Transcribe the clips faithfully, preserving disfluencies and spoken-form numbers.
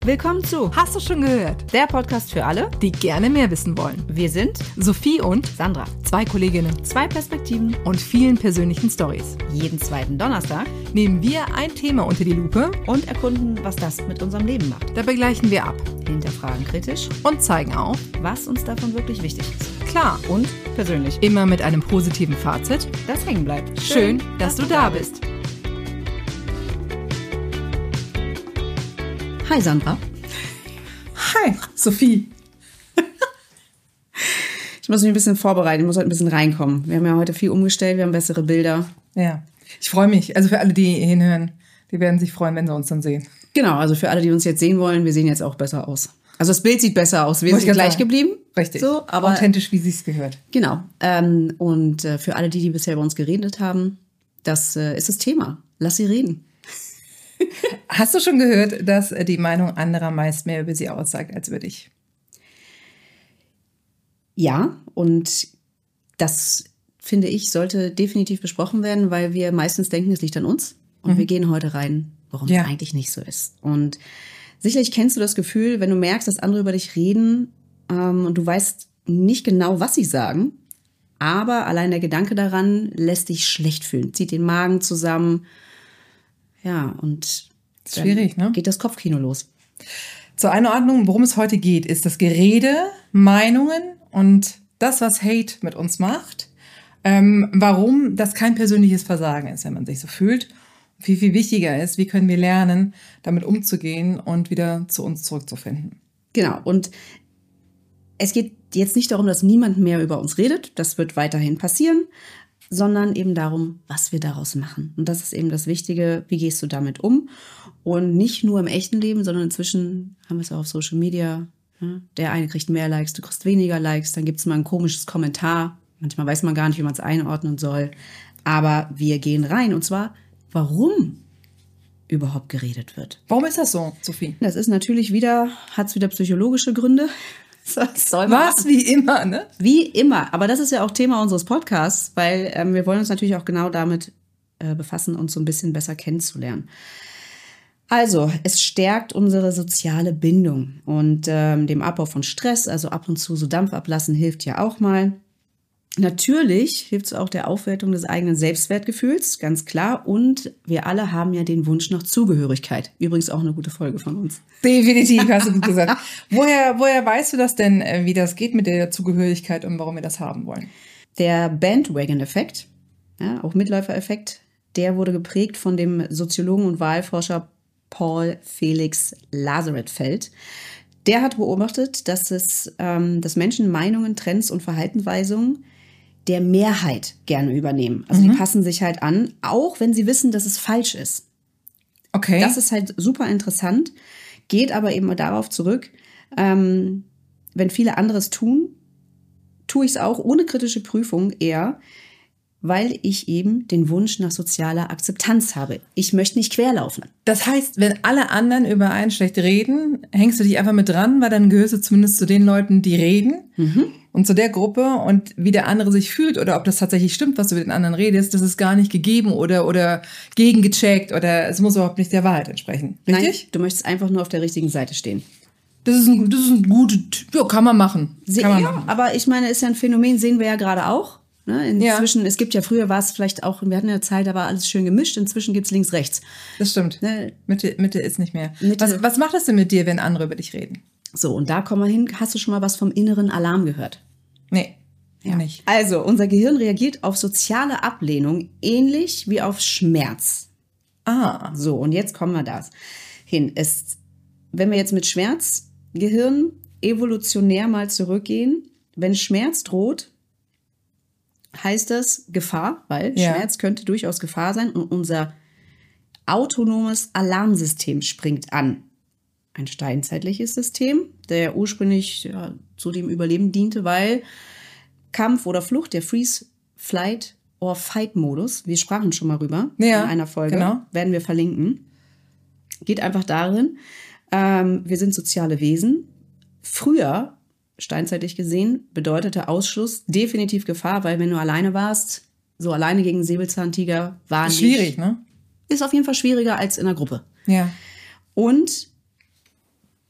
Willkommen zu Hast du schon gehört? Der Podcast für alle, die gerne mehr wissen wollen. Wir sind Sophie und Sandra. Zwei Kolleginnen Zwei Perspektiven und vielen persönlichen Stories. Jeden zweiten Donnerstag Nehmen wir ein Thema unter die Lupe und erkunden, was das mit unserem Leben macht. Dabei gleichen wir ab Hinterfragen kritisch, und zeigen auf, was uns davon wirklich wichtig ist. klar, Und persönlich, immer mit einem positiven Fazit. das hängen bleibt. Schön, dass du da bist. Hi Sandra. Hi, Sophie. Ich muss mich ein bisschen vorbereiten, ich muss heute ein bisschen reinkommen. Wir haben ja heute viel umgestellt, wir haben bessere Bilder. Ja, ich freue mich. Also für alle, die hinhören, die werden sich freuen, wenn sie uns dann sehen. Genau, also für alle, die uns jetzt sehen wollen, wir sehen jetzt auch besser aus. Also das Bild sieht besser aus, wir Wollte sind ich gleich sagen. geblieben. Richtig, So, aber authentisch, wie sie es gehört. Genau. Ähm, und äh, für alle, die, die bisher bei uns geredet haben, das äh, ist das Thema. Lass sie reden. Hast du schon gehört, dass die Meinung anderer meist mehr über sie aussagt als über dich? Ja, und das, finde ich, sollte definitiv besprochen werden, weil wir meistens denken, es liegt an uns. Und Mhm. wir gehen heute rein, warum Ja. es eigentlich nicht so ist. Und sicherlich kennst du das Gefühl, wenn du merkst, dass andere über dich reden ähm, und du weißt nicht genau, was sie sagen, aber allein der Gedanke daran lässt dich schlecht fühlen, zieht den Magen zusammen. Ja, und Ist schwierig, ne? geht das Kopfkino los. Zur Einordnung, worum es heute geht, ist das Gerede, Meinungen und das, was Hate mit uns macht. Ähm, warum das kein persönliches Versagen ist, wenn man sich so fühlt. Viel, viel wichtiger ist, wie können wir lernen, damit umzugehen und wieder zu uns zurückzufinden. Genau, und es geht jetzt nicht darum, dass niemand mehr über uns redet, das wird weiterhin passieren, sondern eben darum, was wir daraus machen. Und das ist eben das Wichtige, wie gehst du damit um? Und nicht nur im echten Leben, sondern inzwischen haben wir es auch auf Social Media. Ja? Der eine kriegt mehr Likes, du kriegst weniger Likes, dann gibt es mal ein komisches Kommentar. Manchmal weiß man gar nicht, wie man es einordnen soll. Aber wir gehen rein, und zwar, warum überhaupt geredet wird. Warum ist das so, Sophie? Das ist natürlich wieder, hat es wieder psychologische Gründe. Das soll man- Was? Wie immer, ne? Wie immer. Aber das ist ja auch Thema unseres Podcasts, weil ähm, wir wollen uns natürlich auch genau damit äh, befassen, uns so ein bisschen besser kennenzulernen. Also, es stärkt unsere soziale Bindung und ähm, dem Abbau von Stress, also ab und zu so Dampf ablassen, hilft ja auch mal. Natürlich hilft es auch der Aufwertung des eigenen Selbstwertgefühls, ganz klar. Und wir alle haben ja den Wunsch nach Zugehörigkeit. Übrigens auch eine gute Folge von uns. Definitiv, hast du gut gesagt. woher, woher weißt du das denn, äh, wie das geht mit der Zugehörigkeit und warum wir das haben wollen? Der Bandwagon-Effekt, ja, auch Mitläufer-Effekt, der wurde geprägt von dem Soziologen und Wahlforscher Paul Felix Lazaretfeld. Der hat beobachtet, dass es, ähm, dass Menschen Meinungen, Trends und Verhaltensweisungen der Mehrheit gerne übernehmen. Also die passen sich halt an, auch wenn sie wissen, dass es falsch ist. Okay. Das ist halt super interessant, geht aber eben darauf zurück, ähm, wenn viele anderes tun, tue ich es auch ohne kritische Prüfung eher, weil ich eben den Wunsch nach sozialer Akzeptanz habe. Ich möchte nicht querlaufen. Das heißt, wenn alle anderen über einen schlecht reden, hängst du dich einfach mit dran, weil dann gehörst du zumindest zu den Leuten, die reden und zu der Gruppe, und wie der andere sich fühlt oder ob das tatsächlich stimmt, was du mit den anderen redest, das ist gar nicht gegeben oder, oder gegengecheckt oder es muss überhaupt nicht der Wahrheit entsprechen. Richtig? Nein, du möchtest einfach nur auf der richtigen Seite stehen. Das ist ein, das ist ein gutes, ja, kann man machen. Se- Kann man ja, machen. aber ich meine, ist ja ein Phänomen, sehen wir ja gerade auch. Ne? Inzwischen, Ja. es gibt ja früher, war es vielleicht auch, wir hatten ja eine Zeit, da war alles schön gemischt, inzwischen gibt es links, rechts. Das stimmt. Ne? Mitte, Mitte ist nicht mehr. Mitte- Was, was macht das denn mit dir, wenn andere über dich reden? So, und da kommen wir hin. Hast du schon mal was vom inneren Alarm gehört? Nee, ja. nicht. Also, unser Gehirn reagiert auf soziale Ablehnung ähnlich wie auf Schmerz. Ah, So, und jetzt kommen wir da hin. Es, wenn wir jetzt mit Schmerzgehirn evolutionär mal zurückgehen, wenn Schmerz droht, heißt das Gefahr, weil Ja. Schmerz könnte durchaus Gefahr sein und unser autonomes Alarmsystem springt an. Ein steinzeitliches System, der ursprünglich ja, zu dem Überleben diente, weil Kampf oder Flucht, der Freeze, Flight or Fight-Modus, wir sprachen schon mal rüber Ja, in einer Folge, genau. werden wir verlinken, geht einfach darin, ähm, wir sind soziale Wesen. Früher, steinzeitlich gesehen, bedeutete Ausschluss definitiv Gefahr, weil wenn du alleine warst, so alleine gegen einen Säbelzahntiger war nicht. schwierig, ne? Ist auf jeden Fall schwieriger als in einer Gruppe. Ja. Und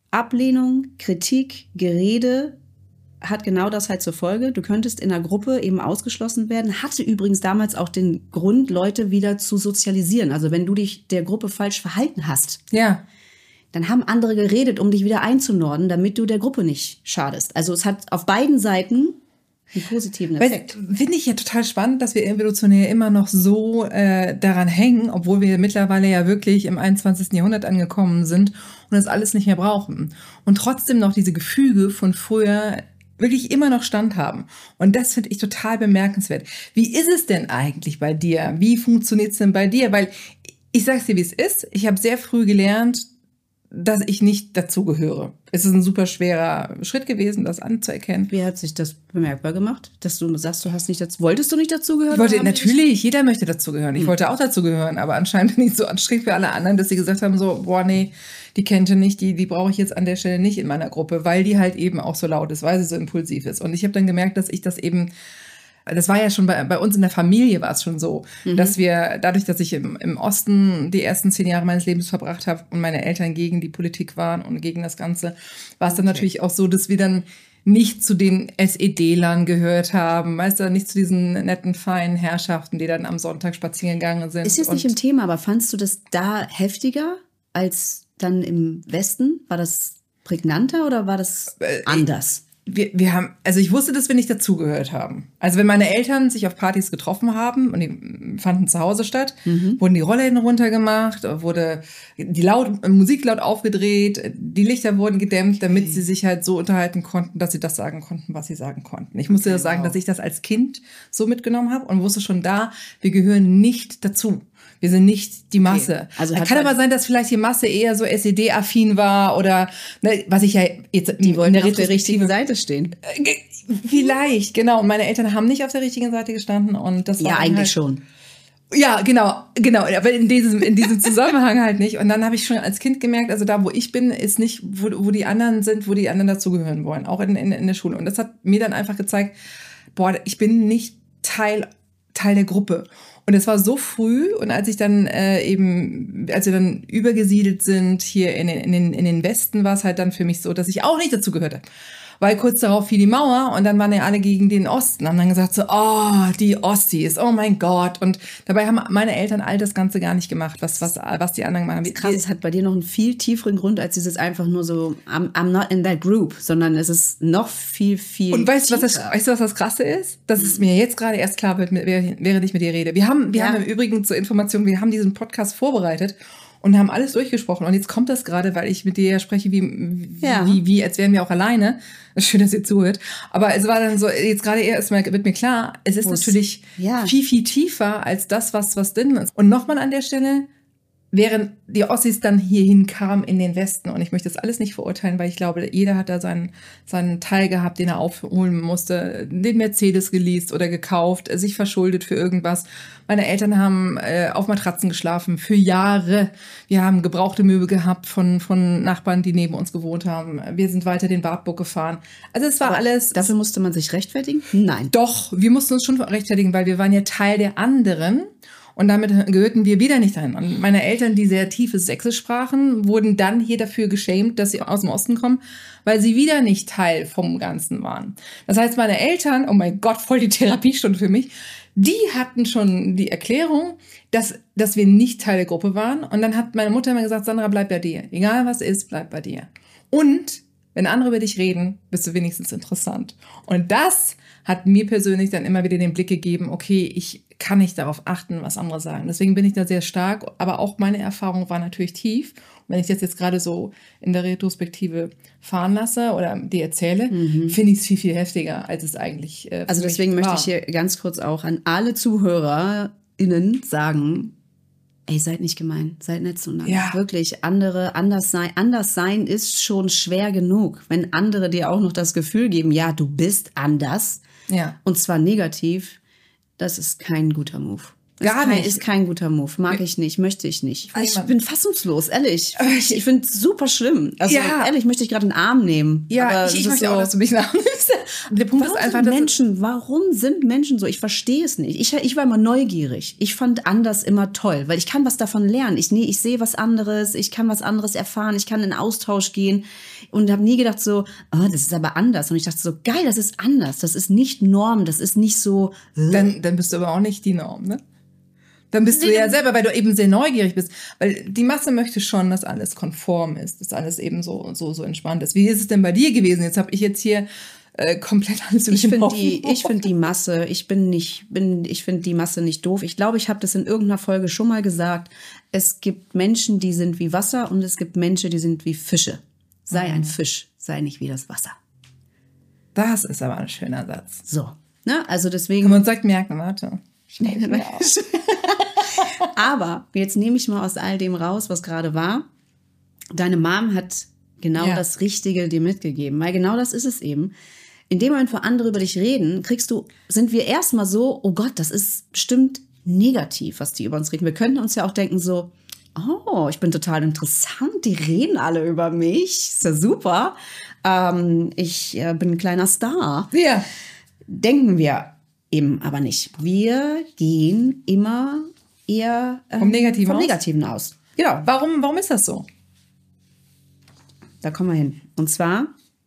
Ablehnung, Kritik, Gerede hat genau das halt zur Folge. Du könntest in einer Gruppe eben ausgeschlossen werden. Hatte übrigens damals auch den Grund, Leute wieder zu sozialisieren. Also wenn du dich der Gruppe falsch verhalten hast, Ja. dann haben andere geredet, um dich wieder einzunorden, damit du der Gruppe nicht schadest. Also es hat auf beiden Seiten einen positiven Effekt. Finde ich ja total spannend, dass wir evolutionär immer noch so äh, daran hängen, obwohl wir mittlerweile ja wirklich im einundzwanzigsten Jahrhundert angekommen sind und das alles nicht mehr brauchen. Und trotzdem noch diese Gefüge von früher wirklich immer noch Stand haben. Und das finde ich total bemerkenswert. Wie ist es denn eigentlich bei dir? Wie funktioniert es denn bei dir? Weil ich sag's dir, wie es ist. Ich habe sehr früh gelernt, dass ich nicht dazugehöre. Es ist ein super schwerer Schritt gewesen, das anzuerkennen. Wie hat sich das bemerkbar gemacht, dass du sagst, du hast nicht dazu, wolltest du nicht dazugehören? Ich wollte natürlich, jeder möchte dazugehören. Ich Hm. wollte auch dazugehören, aber anscheinend bin ich so anstrengend für alle anderen, dass sie gesagt haben so, boah, nee, die kennt ihr nicht, die, die brauche ich jetzt an der Stelle nicht in meiner Gruppe, weil die halt eben auch so laut ist, weil sie so impulsiv ist. Und ich habe dann gemerkt, dass ich das eben das war ja schon bei, bei uns in der Familie war es schon so, mhm. dass wir, dadurch, dass ich im, im Osten die ersten zehn Jahre meines Lebens verbracht habe und meine Eltern gegen die Politik waren und gegen das Ganze, war es dann okay. natürlich auch so, dass wir dann nicht zu den S E D-Lern gehört haben, weißt du, nicht zu diesen netten, feinen Herrschaften, die dann am Sonntag spazieren gegangen sind. Ist jetzt nicht im Thema, aber fandst du das da heftiger als dann im Westen? War das prägnanter oder war das äh, anders? Wir, wir haben, also ich wusste, dass wir nicht dazugehört haben. Also wenn meine Eltern sich auf Partys getroffen haben und die fanden zu Hause statt, mhm. wurden die Rollläden runtergemacht, wurde die laut, Musik laut aufgedreht, die Lichter wurden gedämmt, damit okay. sie sich halt so unterhalten konnten, dass sie das sagen konnten, was sie sagen konnten. Ich musste okay, sagen, wow. dass ich das als Kind so mitgenommen habe und wusste schon da, wir gehören nicht dazu. Wir sind nicht die Masse. Okay. Also kann aber sein, dass vielleicht die Masse eher so S E D-affin war oder ne, was ich ja jetzt die wollen auf der richtigen Seite stehen. Vielleicht, genau. Und meine Eltern haben nicht auf der richtigen Seite gestanden und das war ja eigentlich halt, schon. Ja, genau, genau. Aber in diesem in diesem Zusammenhang halt nicht. Und dann habe ich schon als Kind gemerkt, also da, wo ich bin, ist nicht, wo, wo die anderen sind, wo die anderen dazugehören wollen, auch in, in in der Schule. Und das hat mir dann einfach gezeigt, boah, ich bin nicht Teil Teil der Gruppe. Und es war so früh und als ich dann äh, eben, als wir dann übergesiedelt sind hier in den, in den, in den Westen, war es halt dann für mich so, dass ich auch nicht dazu gehörte. Weil kurz darauf fiel die Mauer und dann waren ja alle gegen den Osten, haben dann gesagt so, oh, die Ossis, oh mein Gott. Und dabei haben meine Eltern all das Ganze gar nicht gemacht, was, was, was die anderen gemacht haben. Krass, es hat bei dir noch einen viel tieferen Grund, als dieses einfach nur so, I'm, I'm not in that group, sondern es ist noch viel, viel Und weißt du, was das, weißt du, was das Krasse ist? Dass es mir jetzt gerade erst klar wird, während ich mit dir rede. Wir haben, wir ja. haben im Übrigen zur Information, wir haben diesen Podcast vorbereitet und haben alles durchgesprochen. Und jetzt kommt das gerade, weil ich mit dir spreche, wie, wie, ja. wie, wie, als wären wir auch alleine. Schön, dass ihr zuhört. Aber es war dann so, jetzt gerade erst mal wird mir klar, es ist Wo's, natürlich ja. viel, viel tiefer als das, was, was drin ist. Und nochmal an der Stelle, während die Ossis dann hierhin kamen in den Westen, und ich möchte das alles nicht verurteilen, weil ich glaube, jeder hat da seinen, seinen Teil gehabt, den er aufholen musste, den Mercedes geleast oder gekauft, sich verschuldet für irgendwas. Meine Eltern haben äh, auf Matratzen geschlafen für Jahre. Wir haben gebrauchte Möbel gehabt von, von Nachbarn, die neben uns gewohnt haben. Wir sind weiter den Wartburg gefahren. Also es war Aber alles... Dafür musste man sich rechtfertigen? Nein. Doch, wir mussten uns schon rechtfertigen, weil wir waren ja Teil der anderen. Und damit gehörten wir wieder nicht dahin. Und meine Eltern, die sehr tiefes Sächsisch sprachen, wurden dann hier dafür geschämt, dass sie aus dem Osten kommen, weil sie wieder nicht Teil vom Ganzen waren. Das heißt, meine Eltern, oh mein Gott, voll die Therapiestunde für mich, die hatten schon die Erklärung, dass, dass wir nicht Teil der Gruppe waren. Und dann hat meine Mutter immer gesagt, Sandra, bleib bei dir. Egal was ist, bleib bei dir. Und wenn andere über dich reden, bist du wenigstens interessant. Und das hat mir persönlich dann immer wieder den Blick gegeben, okay, ich kann nicht darauf achten, was andere sagen. Deswegen bin ich da sehr stark, aber auch meine Erfahrung war natürlich tief. Und wenn ich das jetzt gerade so in der Retrospektive fahren lasse oder dir erzähle, mhm. finde ich es viel, viel heftiger, als es eigentlich äh, Also deswegen möchte ich hier ganz kurz auch an alle ZuhörerInnen sagen, ey, seid nicht gemein, seid nett zueinander. Ja. Wirklich, andere, anders sein, anders sein ist schon schwer genug. Wenn andere dir auch noch das Gefühl geben, ja, du bist anders, ja. und zwar negativ, das ist kein guter Move. Gar ist kein, nicht. Ist kein guter Move. Mag ich nicht, möchte ich nicht. Ich bin fassungslos, ehrlich. Ich, ich finde es super schlimm. Also ja. ehrlich, möchte ich gerade einen Arm nehmen. Ja, aber ich, ich möchte so auch, dass du mich einen Arm nimmst. Der Punkt warum ist einfach, sind dass Menschen, warum sind Menschen so? Ich verstehe es nicht. Ich, ich war immer neugierig. Ich fand anders immer toll, weil ich kann was davon lernen. Ich, nee, ich sehe was anderes, ich kann was anderes erfahren, ich kann in Austausch gehen und habe nie gedacht so, oh, das ist aber anders. Und ich dachte so, geil, das ist anders. Das ist nicht Norm, das ist nicht so. Äh. dann, dann bist du aber auch nicht die Norm, ne? Dann bist du ja selber, weil du eben sehr neugierig bist. Weil die Masse möchte schon, dass alles konform ist, dass alles eben so, so, so entspannt ist. Wie ist es denn bei dir gewesen? Jetzt habe ich jetzt hier äh, komplett alles durch Ich den finde Haufen. die, ich finde die Masse, ich bin nicht, bin, ich finde die Masse nicht doof. Ich glaube, ich habe das in irgendeiner Folge schon mal gesagt. Es gibt Menschen, die sind wie Wasser und es gibt Menschen, die sind wie Fische. Sei ein Fisch, sei nicht wie das Wasser. Das ist aber ein schöner Satz. So, ne? Also deswegen. Kann man sagt merken, warte. Schnell. Aber jetzt nehme ich mal aus all dem raus, was gerade war. Deine Mom hat genau Ja. das Richtige dir mitgegeben, weil genau das ist es eben. In dem Moment, wo andere über dich reden, kriegst du, sind wir erstmal so, oh Gott, das ist bestimmt negativ, was die über uns reden. Wir könnten uns ja auch denken so, oh, ich bin total interessant, die reden alle über mich, ist ja super. Ähm, ich äh, bin ein kleiner Star. Ja. Denken wir eben aber nicht. Wir gehen immer eher ähm, Vom Negativen vom aus? Negativen aus. Genau, Warum, warum ist das so? da kommen wir hin. Und zwar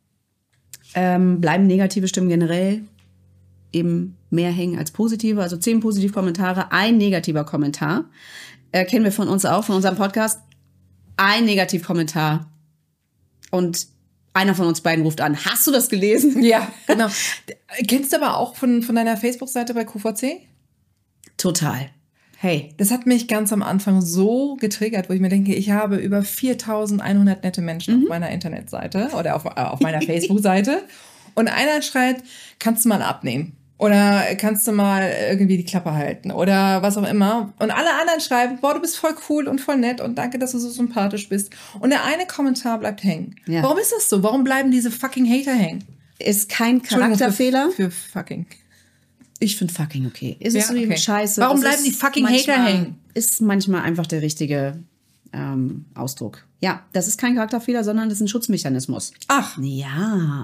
ähm, bleiben negative Stimmen generell eben mehr hängen als positive. Also zehn positive Kommentare, ein negativer Kommentar. Äh, kennen wir von uns auch, von unserem Podcast. Ein Negativkommentar. Und einer von uns beiden ruft an. Hast du das gelesen? Ja, genau. Kennst du aber auch von, von deiner Facebook-Seite bei Q V C? Total. Hey. Das hat mich ganz am Anfang so getriggert, wo ich mir denke, ich habe über viertausendeinhundert nette Menschen Mhm. auf meiner Internetseite oder auf, äh, auf meiner Facebook-Seite. Und einer schreibt, kannst du mal abnehmen? Oder kannst du mal irgendwie die Klappe halten? Oder was auch immer. Und alle anderen schreiben, boah, du bist voll cool und voll nett und danke, dass du so sympathisch bist. Und der eine Kommentar bleibt hängen. Ja. Warum ist das so? Warum bleiben diese fucking Hater hängen? Ist kein Entschuldigung Charakterfehler. Für, für fucking. Ich finde fucking okay. Ist Ja, es so eben okay. scheiße? Warum Es bleiben ist die fucking manchmal- Hater hängen? Ist manchmal einfach der richtige ähm, Ausdruck. Ja, das ist kein Charakterfehler, sondern das ist ein Schutzmechanismus. Ach, Ja.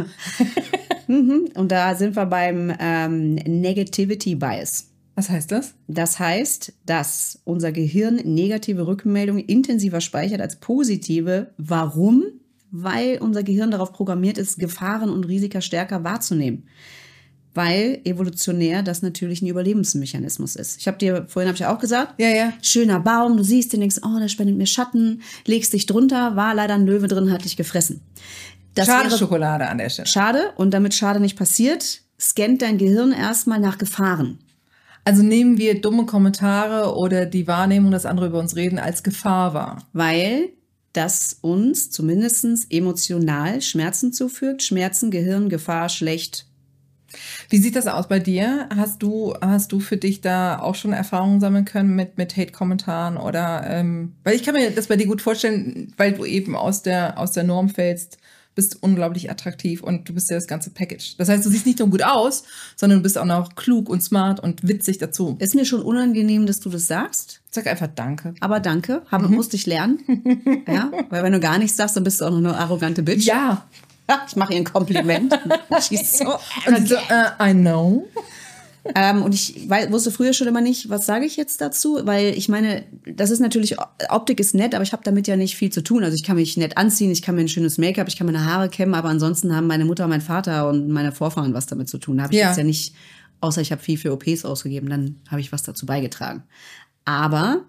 Mhm. Und da sind wir beim ähm, Negativity Bias. was heißt das? Das heißt, dass unser Gehirn negative Rückmeldungen intensiver speichert als positive. Warum? Weil unser Gehirn darauf programmiert ist, Gefahren und Risiken stärker wahrzunehmen. Weil evolutionär das natürlich ein Überlebensmechanismus ist. Ich habe dir, vorhin habe ich ja auch gesagt, Ja, ja. schöner Baum, du siehst den, denkst, oh, der spendet mir Schatten, legst dich drunter, war leider ein Löwe drin, hat dich gefressen. Das Schade wäre Schokolade an der Stelle. schade. Und damit Schade nicht passiert, scannt dein Gehirn erstmal nach Gefahren. Also nehmen wir dumme Kommentare oder die Wahrnehmung, dass andere über uns reden, als Gefahr wahr. Weil das uns zumindest emotional Schmerzen zufügt. Schmerzen, Gehirn, Gefahr, schlecht. Wie sieht das aus bei dir? Hast du, hast du für dich da auch schon Erfahrungen sammeln können mit, mit Hate-Kommentaren oder, ähm, weil ich kann mir das bei dir gut vorstellen, weil du eben aus der, aus der Norm fällst, bist unglaublich attraktiv und du bist ja das ganze Package. Das heißt, du siehst nicht nur gut aus, sondern du bist auch noch klug und smart und witzig dazu. Ist mir schon unangenehm, dass du das sagst. Sag einfach Danke. Aber danke, habe, musste ich lernen. Ja, weil wenn du gar nichts sagst, dann bist du auch noch eine arrogante Bitch. Ja. Ich mache ihr ein Kompliment. She's so Und sie so, äh, I know. Ähm, und ich wei- wusste früher schon immer nicht, was sage ich jetzt dazu, weil ich meine, das ist natürlich, Optik ist nett, aber ich habe damit ja nicht viel zu tun. Also ich kann mich nett anziehen, ich kann mir ein schönes Make-up, ich kann meine Haare kämmen, aber ansonsten haben meine Mutter, mein Vater und meine Vorfahren was damit zu tun. Da habe ich Ja. jetzt ja nicht, außer ich habe viel für O Ps ausgegeben, dann habe ich was dazu beigetragen. Aber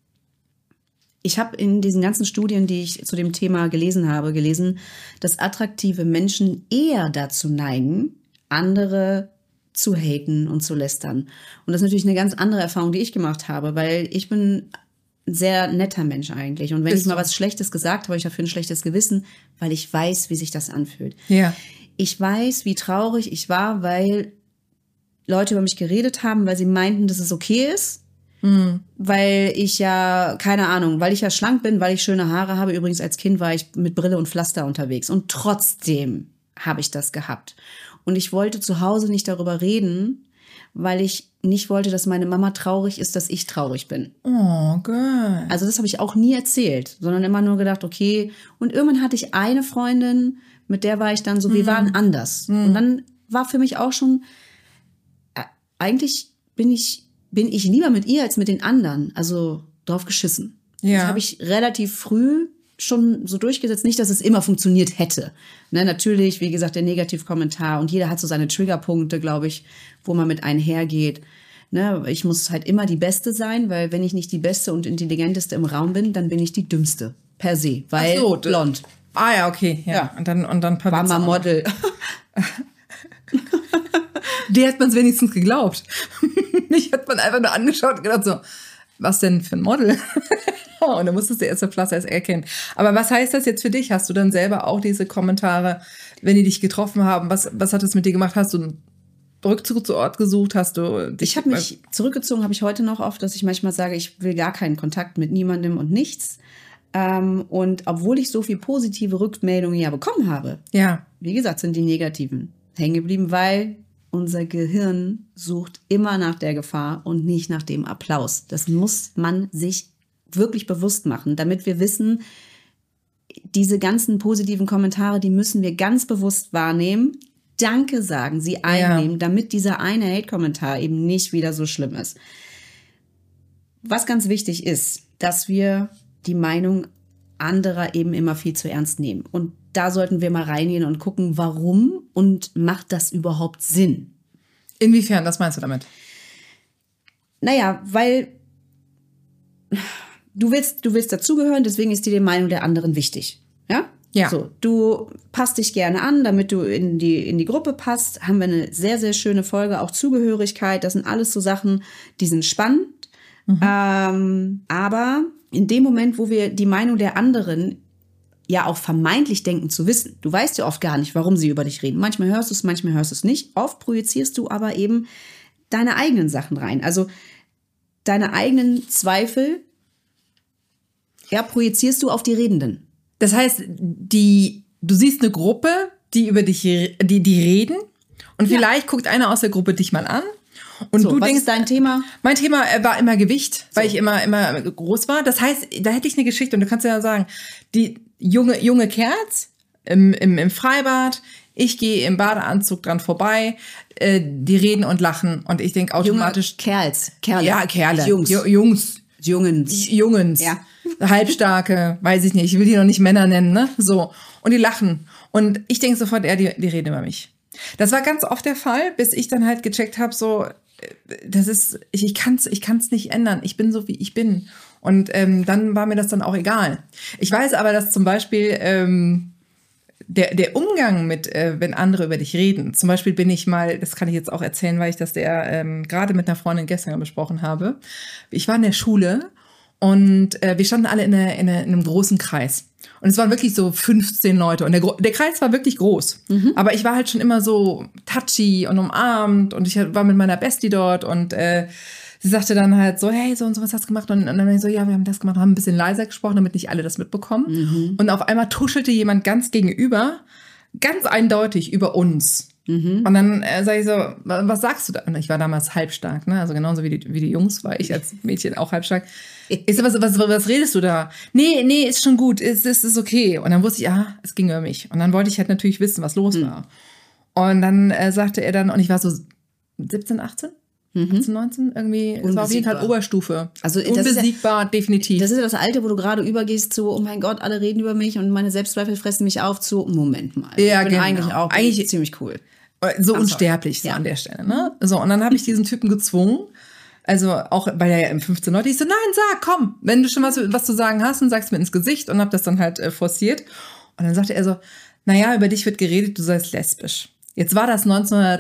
ich habe in diesen ganzen Studien, die ich zu dem Thema gelesen habe, gelesen, dass attraktive Menschen eher dazu neigen, andere zu haten und zu lästern. Und das ist natürlich eine ganz andere Erfahrung, die ich gemacht habe, weil ich bin ein sehr netter Mensch eigentlich. Und wenn Bist ich mal du? was Schlechtes gesagt habe, habe ich dafür ein schlechtes Gewissen, weil ich weiß, wie sich das anfühlt. Ja. Ich weiß, wie traurig ich war, weil Leute über mich geredet haben, weil sie meinten, dass es okay ist. Mhm. Weil ich ja, keine Ahnung, weil ich ja schlank bin, weil ich schöne Haare habe. Übrigens als Kind war ich mit Brille und Pflaster unterwegs. Und trotzdem habe ich das gehabt. Und ich wollte zu Hause nicht darüber reden, weil ich nicht wollte, dass meine Mama traurig ist, dass ich traurig bin. Oh, girl. Also das habe ich auch nie erzählt, sondern immer nur gedacht, okay. Und irgendwann hatte ich eine Freundin, mit der war ich dann so, wir waren anders. Mhm. Und dann war für mich auch schon, äh, eigentlich bin ich, bin ich lieber mit ihr als mit den anderen. Also drauf geschissen. Ja. Das habe ich relativ früh schon so durchgesetzt. Nicht, dass es immer funktioniert hätte. Ne, natürlich, wie gesagt, der Negativkommentar. Und jeder hat so seine Triggerpunkte, glaube ich, wo man mit einhergeht. Ne, ich muss halt immer die Beste sein, weil wenn ich nicht die Beste und Intelligenteste im Raum bin, dann bin ich die Dümmste. Per se. Weil Ach so, blond. Ah ja, okay. Ja. Ja. Und dann, und dann ein paar War Witze mal auch. Model. Der hat man es wenigstens geglaubt. Mich hat man einfach nur angeschaut und gedacht so, was denn für ein Model? Und dann musstest du erst der Plus erst erkennen. Aber was heißt das jetzt für dich? Hast du dann selber auch diese Kommentare, wenn die dich getroffen haben? Was, was hat das mit dir gemacht? Hast du einen Rückzugsort gesucht? Hast du dich Ich habe mich zurückgezogen, habe ich heute noch oft, dass ich manchmal sage, ich will gar keinen Kontakt mit niemandem und nichts. Ähm, und obwohl ich so viel positive Rückmeldungen ja bekommen habe, Ja. wie gesagt, sind die negativen hängen geblieben, weil unser Gehirn sucht immer nach der Gefahr und nicht nach dem Applaus. Das muss man sich wirklich bewusst machen, damit wir wissen, diese ganzen positiven Kommentare, die müssen wir ganz bewusst wahrnehmen, Danke sagen, sie einnehmen, ja. damit dieser eine Hate-Kommentar eben nicht wieder so schlimm ist. Was ganz wichtig ist, dass wir die Meinung anderer eben immer viel zu ernst nehmen. Und da sollten wir mal reingehen und gucken, warum und macht das überhaupt Sinn? Inwiefern, was meinst du damit? Naja, weil du willst, du willst dazugehören, deswegen ist dir die Meinung der anderen wichtig. Ja? Ja. So, du passt dich gerne an, damit du in die, in die Gruppe passt. Haben wir eine sehr, sehr schöne Folge, auch Zugehörigkeit. Das sind alles so Sachen, die sind spannend. Mhm. Ähm, aber in dem Moment, wo wir die Meinung der anderen ja auch vermeintlich denken zu wissen, du weißt ja oft gar nicht, warum sie über dich reden. Manchmal hörst du es, manchmal hörst du es nicht. Oft projizierst du aber eben deine eigenen Sachen rein. Also deine eigenen Zweifel, ja, projizierst du auf die Redenden. Das heißt, die, du siehst eine Gruppe, die über dich, die, die reden und ja. vielleicht guckt einer aus der Gruppe dich mal an und so, du was denkst, ist dein Thema? Mein Thema war immer Gewicht, weil so. ich immer, immer groß war. Das heißt, da hätte ich eine Geschichte und du kannst ja sagen, die junge, junge Kerls im, im, im Freibad, ich gehe im Badeanzug dran vorbei, äh, die reden und lachen und ich denke automatisch. Junge Kerls, Kerle. Ja, Kerle. Jungs. J- Jungs. Jungens. Jungens. Ja. Halbstarke, weiß ich nicht, ich will die noch nicht Männer nennen, ne? So. Und die lachen. Und ich denke sofort, ja, die, die reden über mich. Das war ganz oft der Fall, bis ich dann halt gecheckt habe, so, das ist, ich, ich kann's, ich kann's nicht ändern. Ich bin so, wie ich bin. Und ähm, dann war mir das dann auch egal. Ich weiß aber, dass zum Beispiel ähm, der, der Umgang mit, äh, wenn andere über dich reden, zum Beispiel bin ich mal, das kann ich jetzt auch erzählen, weil ich das der ähm, gerade mit einer Freundin gestern besprochen habe. Ich war in der Schule und äh, wir standen alle in, der, in, der, in einem großen Kreis. Und es waren wirklich so fünfzehn Leute. Und der, der Kreis war wirklich groß. Mhm. Aber ich war halt schon immer so touchy und umarmt. Und ich war mit meiner Bestie dort. Und äh, sie sagte dann halt so, hey, so und so, was hast du gemacht? Und, und dann war ich so, ja, wir haben das gemacht. Und haben ein bisschen leiser gesprochen, damit nicht alle das mitbekommen. Mhm. Und auf einmal tuschelte jemand ganz gegenüber, ganz eindeutig über uns. Mhm. Und dann äh, sage ich so, was sagst du da? Und ich war damals halbstark, ne? Also genauso wie die, wie die Jungs war ich als Mädchen auch halbstark. Ich so, was, was, was redest du da? Nee, nee, ist schon gut, ist, ist, ist okay. Und dann wusste ich, ah, es ging über mich. Und dann wollte ich halt natürlich wissen, was los mhm. war. Und dann äh, sagte er dann, und ich war so siebzehn, achtzehn? Mhm. achtzehn, neunzehn? Irgendwie, es war auf jeden Fall Oberstufe. Also, das unbesiegbar, ist ja, definitiv. Das ist ja das Alte, wo du gerade übergehst zu, oh mein Gott, alle reden über mich und meine Selbstzweifel fressen mich auf, zu, Moment mal. Ja, ich bin genau. eigentlich auch eigentlich ziemlich cool. So Ach, unsterblich so ja. an der Stelle, ne? So, und dann habe ich diesen Typen gezwungen, also auch, weil er ja im fünfzehn Leute, ich so, nein, sag, komm, wenn du schon was, was zu sagen hast, dann sagst du mir ins Gesicht und hab das dann halt äh, forciert. Und dann sagte er so, naja, über dich wird geredet, du seist lesbisch. Jetzt war das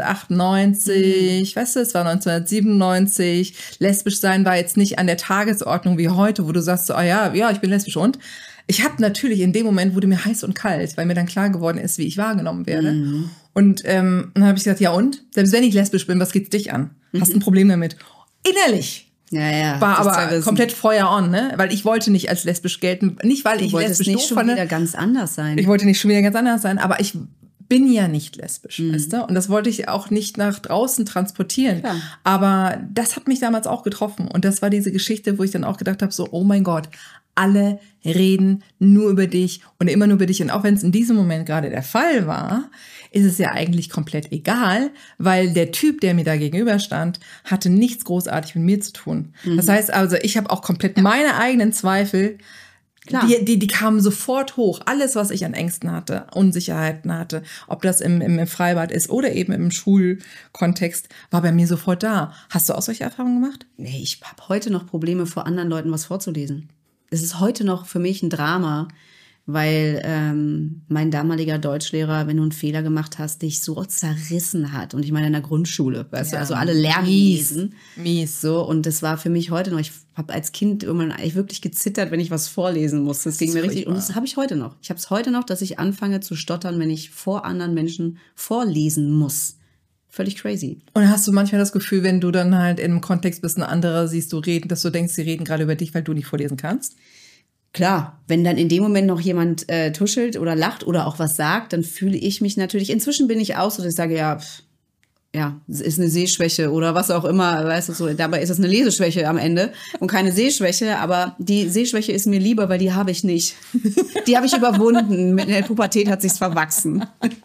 neunzehnhundertachtundneunzig, mhm. weißt du, es war neunzehnhundertsiebenundneunzig, lesbisch sein war jetzt nicht an der Tagesordnung wie heute, wo du sagst so, ah ja, ja, ich bin lesbisch und ich habe natürlich in dem Moment, wurde mir heiß und kalt, weil mir dann klar geworden ist, wie ich wahrgenommen werde. Mhm. Und ähm, dann habe ich gesagt, ja und? Selbst wenn ich lesbisch bin, was geht's dich an? Mhm. Hast ein Problem damit? Innerlich. Ja, ja. War aber komplett Feuer on, ne? Weil ich wollte nicht als lesbisch gelten. Nicht, weil du ich lesbisch lesbisch nicht schon fand. wieder ganz anders sein. Ich wollte nicht schon wieder ganz anders sein, aber ich bin ja nicht lesbisch, Mhm. weißt du? Und das wollte ich auch nicht nach draußen transportieren. Klar. Aber das hat mich damals auch getroffen. Und das war diese Geschichte, wo ich dann auch gedacht habe, so, oh mein Gott, alle reden nur über dich und immer nur über dich. Und auch wenn es in diesem Moment gerade der Fall war, ist es ja eigentlich komplett egal, weil der Typ, der mir da gegenüberstand, hatte nichts großartig mit mir zu tun. Mhm. Das heißt also, ich habe auch komplett ja. meine eigenen Zweifel, Klar. Die, die, die kamen sofort hoch. Alles, was ich an Ängsten hatte, Unsicherheiten hatte, ob das im, im Freibad ist oder eben im Schulkontext, war bei mir sofort da. Hast du auch solche Erfahrungen gemacht? Nee, ich habe heute noch Probleme, vor anderen Leuten was vorzulesen. Es ist heute noch für mich ein Drama, weil ähm, mein damaliger Deutschlehrer, wenn du einen Fehler gemacht hast, dich so zerrissen hat. Und ich meine in der Grundschule, weißt ja, du, also alle lernen mies, lesen. Mies. So, und das war für mich heute noch, ich habe als Kind irgendwann eigentlich wirklich gezittert, wenn ich was vorlesen musste. Das ging mir richtig, und das habe ich heute noch. Ich habe es heute noch, dass ich anfange zu stottern, wenn ich vor anderen Menschen vorlesen muss. Völlig crazy. Und hast du manchmal das Gefühl, wenn du dann halt in einem Kontext bist, ein anderer siehst du reden, dass du denkst, sie reden gerade über dich, weil du nicht vorlesen kannst? Klar, wenn dann in dem Moment noch jemand äh, tuschelt oder lacht oder auch was sagt, dann fühle ich mich natürlich, inzwischen bin ich auch so, dass ich sage, ja, pff, ja, es ist eine Sehschwäche oder was auch immer, weißt du, so, dabei ist es eine Leseschwäche am Ende und keine Sehschwäche, aber die Sehschwäche ist mir lieber, weil die habe ich nicht. Die habe ich überwunden, mit der Pubertät hat sich's verwachsen.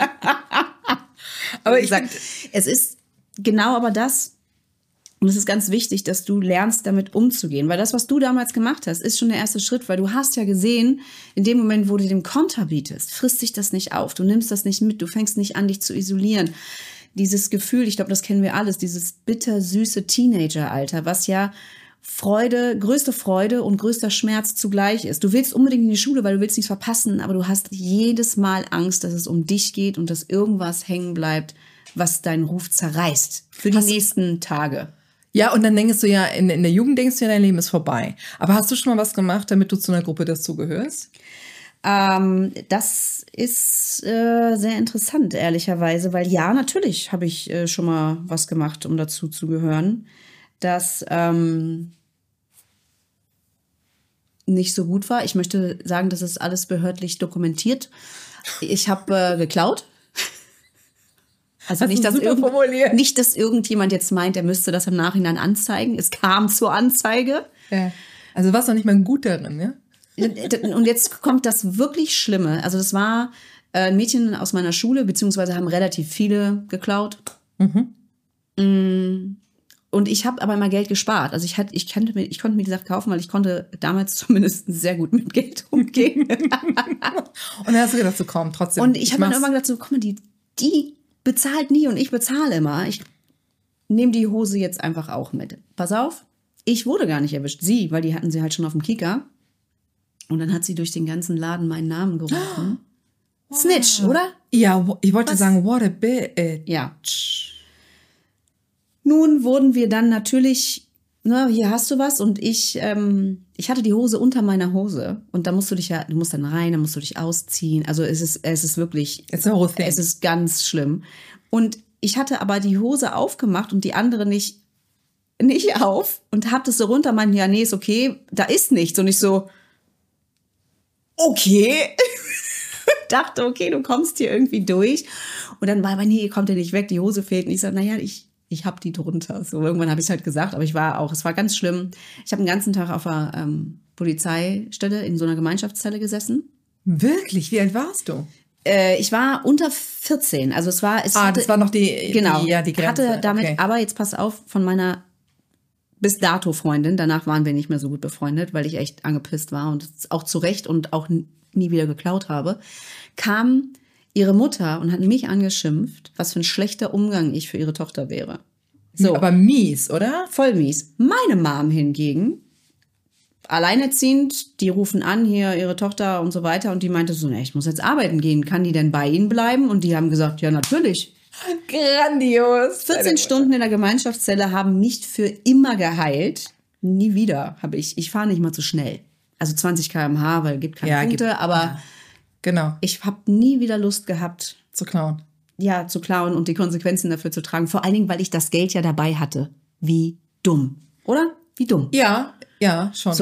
Aber ich sag, es ist genau aber das. Und es ist ganz wichtig, dass du lernst, damit umzugehen. Weil das, was du damals gemacht hast, ist schon der erste Schritt. Weil du hast ja gesehen, in dem Moment, wo du dem Konter bietest, frisst sich das nicht auf. Du nimmst das nicht mit. Du fängst nicht an, dich zu isolieren. Dieses Gefühl, ich glaube, das kennen wir alles, dieses bittersüße Teenageralter, was ja Freude, größte Freude und größter Schmerz zugleich ist. Du willst unbedingt in die Schule, weil du willst nichts verpassen. Aber du hast jedes Mal Angst, dass es um dich geht und dass irgendwas hängen bleibt, was deinen Ruf zerreißt für die hast nächsten Tage. Ja, und dann denkst du ja, in, in der Jugend denkst du ja, dein Leben ist vorbei. Aber hast du schon mal was gemacht, damit du zu einer Gruppe dazugehörst? Ähm, das ist äh, sehr interessant, ehrlicherweise, weil ja, natürlich habe ich äh, schon mal was gemacht, um dazu zu gehören. Das ähm, nicht so gut war. Ich möchte sagen, das ist alles behördlich dokumentiert. Ich habe äh, geklaut. Also nicht dass, nicht, dass irgendjemand jetzt meint, er müsste das im Nachhinein anzeigen. Es kam zur Anzeige. Ja. Also warst du nicht mal gut darin, ja? Und jetzt kommt das wirklich Schlimme. Also das war äh, ein Mädchen aus meiner Schule, beziehungsweise haben relativ viele geklaut. Mhm. Und ich habe aber immer Geld gespart. Also ich, hatte, ich, konnte mir, ich konnte mir die Sache kaufen, weil ich konnte damals zumindest sehr gut mit Geld umgehen. Und dann hast du gedacht, so komm, trotzdem. Und ich, ich habe dann irgendwann gedacht, so guck mal, die, die bezahlt nie und ich bezahle immer. Ich nehme die Hose jetzt einfach auch mit. Pass auf, ich wurde gar nicht erwischt. Sie, weil die hatten sie halt schon auf dem Kieker. Und dann hat sie durch den ganzen Laden meinen Namen gerufen. Oh. Snitch, oder? Ja, ich wollte Was? sagen, what a bitch. Ja. Nun wurden wir dann natürlich, ne, hier hast du was. Und ich, ähm, ich hatte die Hose unter meiner Hose. Und da musst du dich ja, du musst dann rein, dann musst du dich ausziehen. Also es ist, es ist wirklich, It's a whole thing. Es ist ganz schlimm. Und ich hatte aber die Hose aufgemacht und die andere nicht, nicht auf. Und hab das so runter, meinte, ja, nee, ist okay, da ist nichts. Und ich so, okay. Dachte, okay, du kommst hier irgendwie durch. Und dann war aber, nee, kommt ihr nicht weg, die Hose fehlt. Und ich sage, naja, ich, ich hab die drunter. So, irgendwann habe ich es halt gesagt, aber ich war auch, es war ganz schlimm. Ich habe den ganzen Tag auf einer ähm, Polizeistelle in so einer Gemeinschaftszelle gesessen. Wirklich? Wie alt warst du? Äh, ich war unter vierzehn. Also es war, es ah, hatte, das war noch die, genau, die, ja, die Grenze. Hatte damit, okay. Aber jetzt pass auf, von meiner bis dato Freundin, danach waren wir nicht mehr so gut befreundet, weil ich echt angepisst war und auch zu Recht und auch nie wieder geklaut habe, kam ihre Mutter und hat mich angeschimpft, was für ein schlechter Umgang ich für ihre Tochter wäre. So. Aber mies, oder? Voll mies. Meine Mom hingegen, alleinerziehend, die rufen an, hier ihre Tochter und so weiter und die meinte so, ne, ich muss jetzt arbeiten gehen, kann die denn bei ihnen bleiben? Und die haben gesagt, ja, natürlich. Grandios. vierzehn Stunden in der Gemeinschaftszelle haben nicht für immer geheilt. Nie wieder habe ich. Ich fahre nicht mal zu schnell. Also zwanzig Kilometer pro Stunde, weil es gibt keine ja, Punkte. gibt, aber ja. Genau. Ich habe nie wieder Lust gehabt. Zu klauen. Ja, zu klauen und die Konsequenzen dafür zu tragen. Vor allen Dingen, weil ich das Geld ja dabei hatte. Wie dumm. Oder? Wie dumm. Ja, ja, schon. So.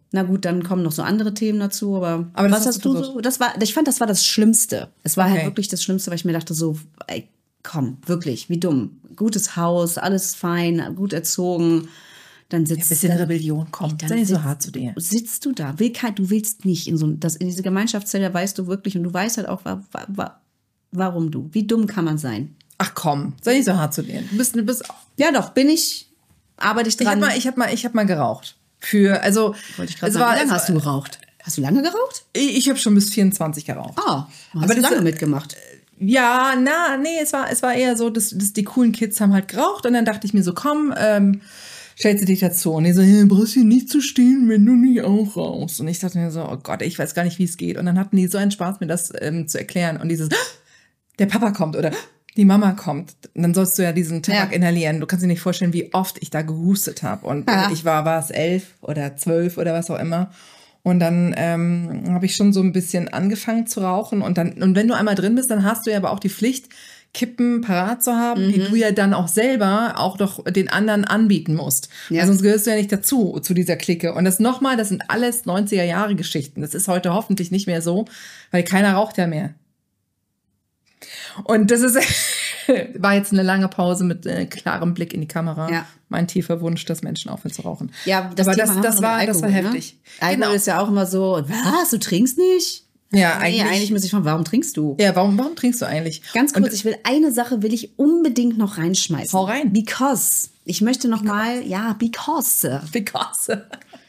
Na gut, dann kommen noch so andere Themen dazu, aber, Aber das was hast hast du du versucht. so? Das war, ich fand, das war das Schlimmste. Es war Okay. halt wirklich das Schlimmste, weil ich mir dachte so, ey, komm, wirklich, wie dumm. Gutes Haus, alles fein, gut erzogen. Dann sitzt Ein bisschen dann, Rebellion kommt. dann Sei nicht so sitzt- hart zu dir. Sitzt du da, will kein, du willst nicht in so das in diese Gemeinschaftszelle, weißt du wirklich und du weißt halt auch, wa, wa, wa, warum du. Wie dumm kann man sein? Ach komm, sei nicht so hart zu dir. Du bist, du bist Ja, doch, bin ich, arbeite ich Ich habe dran. mal, ich hab mal, ich hab mal geraucht. Für, also, Wollte ich gerade es sagen, war, wie lange es hast du war- geraucht? Hast du lange geraucht? Ich, ich habe schon bis vierundzwanzig geraucht. Ah, hast Aber du das- lange mitgemacht. Ja, na, nee, es war, es war eher so, dass, dass die coolen Kids haben halt geraucht und dann dachte ich mir so, komm, ähm, stellst du dich dazu. Und die so, hey, brauchst hier nicht zu stehen, wenn du nicht auch rauchst. Und ich dachte mir so, oh Gott, ich weiß gar nicht, wie es geht. Und dann hatten die so einen Spaß, mir das ähm, zu erklären. Und dieses, der Papa kommt oder die Mama kommt. Und dann sollst du ja diesen Tabak Ja. inhalieren. Du kannst dir nicht vorstellen, wie oft ich da gehustet habe. Und Ja. ich war, war es elf oder zwölf oder was auch immer. Und dann ähm, habe ich schon so ein bisschen angefangen zu rauchen. Und dann, und wenn du einmal drin bist, dann hast du ja aber auch die Pflicht, Kippen parat zu haben, Mhm. die du ja dann auch selber auch doch den anderen anbieten musst. Ja. Weil sonst gehörst du ja nicht dazu, zu dieser Clique. Und das nochmal, das sind alles neunziger Jahre Geschichten. Das ist heute hoffentlich nicht mehr so, weil keiner raucht ja mehr. Und das ist, war jetzt eine lange Pause mit äh, klarem Blick in die Kamera. Ja. Mein tiefer Wunsch, dass Menschen aufhören zu rauchen. Ja, das Aber Thema das, haben wir das, noch war, mit das war Alkohol, heftig. Ne? Alkohol Genau. ist ja auch immer so, was, du trinkst nicht? Ja, Nee, eigentlich. eigentlich muss ich fragen, warum trinkst du? Ja, warum, warum trinkst du eigentlich? Ganz kurz, Und, ich will eine Sache will ich unbedingt noch reinschmeißen. Hau rein. Because. Ich möchte noch mal, ja, because. because.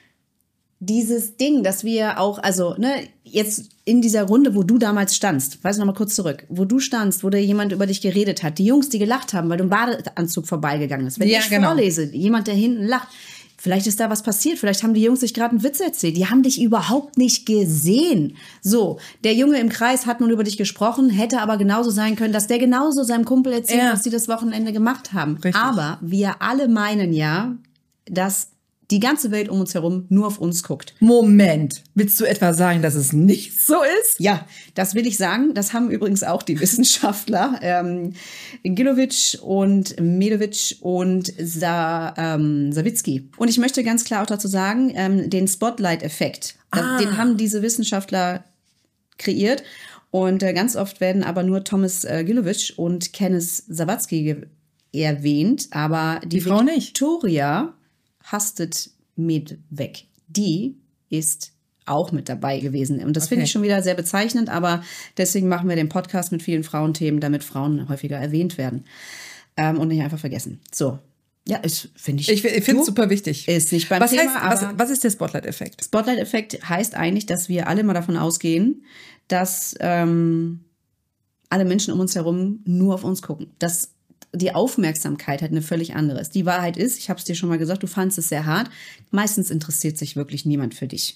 Dieses Ding, dass wir auch, also, ne, jetzt in dieser Runde, wo du damals standst, weiß ich noch mal kurz zurück, wo du standst, wo da jemand über dich geredet hat, die Jungs, die gelacht haben, weil du im Badeanzug vorbeigegangen bist. Wenn Ja, ich genau. vorlese, jemand, der hinten lacht, vielleicht ist da was passiert, vielleicht haben die Jungs sich gerade einen Witz erzählt, die haben dich überhaupt nicht gesehen. So, der Junge im Kreis hat nun über dich gesprochen, hätte aber genauso sein können, dass der genauso seinem Kumpel erzählt, Ja. was die das Wochenende gemacht haben. Richtig. Aber wir alle meinen ja, dass die ganze Welt um uns herum nur auf uns guckt. Moment, willst du etwa sagen, dass es nicht so ist? Ja, das will ich sagen. Das haben übrigens auch die Wissenschaftler ähm, Gilovic und Medovic und Sa, ähm, Sawicki. Und ich möchte ganz klar auch dazu sagen, ähm, den Spotlight-Effekt, Ah. den haben diese Wissenschaftler kreiert. Und äh, ganz oft werden aber nur Thomas äh, Gilovic und Kenneth Sawatzki ge- erwähnt, aber die, Die Frau nicht. Victoria hastet mit weg. Die ist auch mit dabei gewesen. Und das finde Okay. ich schon wieder sehr bezeichnend, aber deswegen machen wir den Podcast mit vielen Frauenthemen, damit Frauen häufiger erwähnt werden. Ähm, und nicht einfach vergessen. So. Ja, ist, finde ich. Ich, ich finde Du? es super wichtig. Ist nicht beim was Thema, heißt, aber- was, was ist der Spotlight-Effekt? Spotlight-Effekt heißt eigentlich, dass wir alle mal davon ausgehen, dass ähm, alle Menschen um uns herum nur auf uns gucken. Dass die Aufmerksamkeit halt eine völlig andere ist. Die Wahrheit ist, ich habe es dir schon mal gesagt, du fandst es sehr hart. Meistens interessiert sich wirklich niemand für dich.